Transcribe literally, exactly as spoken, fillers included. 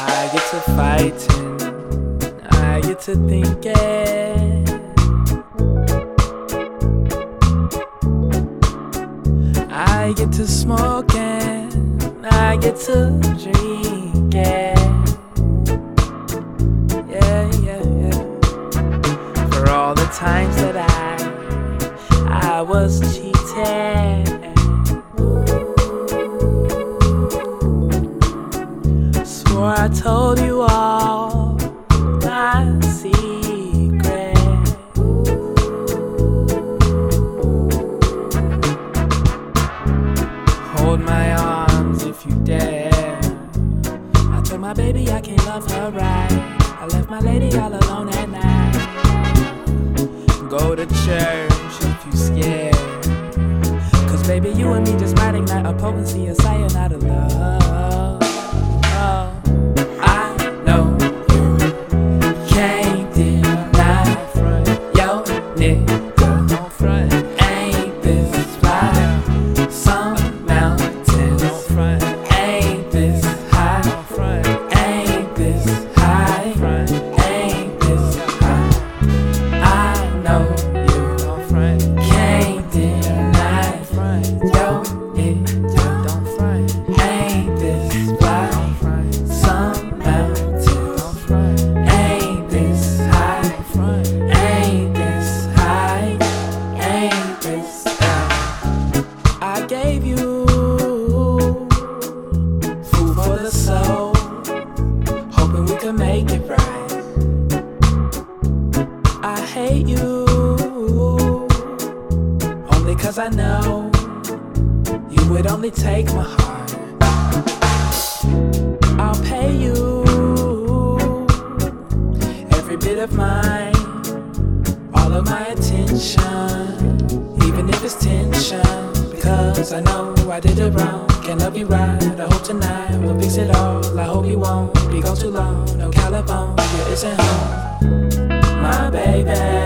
I get to fighting, I get to thinking, I get to smoking, I get to drinking. Yeah, yeah, yeah. For all the times that I, I was cheating. Swore I told you all my secrets. Hold my arms if you dare. I told my baby I can't love her right. I left my lady all alone at night. Go to church if you scared. Cause baby, you and me just might ignite a potency of cyanide of love. Oh, I know you can't deny yo nigga on front ain't this fly. Some mountains on front ain't this high. Ain't this high. Ain't this high. I know you on front can't deny yo nigga don't front ain't this fly. Some mountains ain't this high. Ain't this high. Ain't this high. I gave you food for the soul, hoping we could make it right. I hate you only cause I know you would only take my heart. I'll pay you every bit of mine, all of my attention, even if it's tension. Because I know I did it wrong, can't love you right. I hope tonight we'll fix it all. I hope you won't be gone too long. No California isn't home, my baby.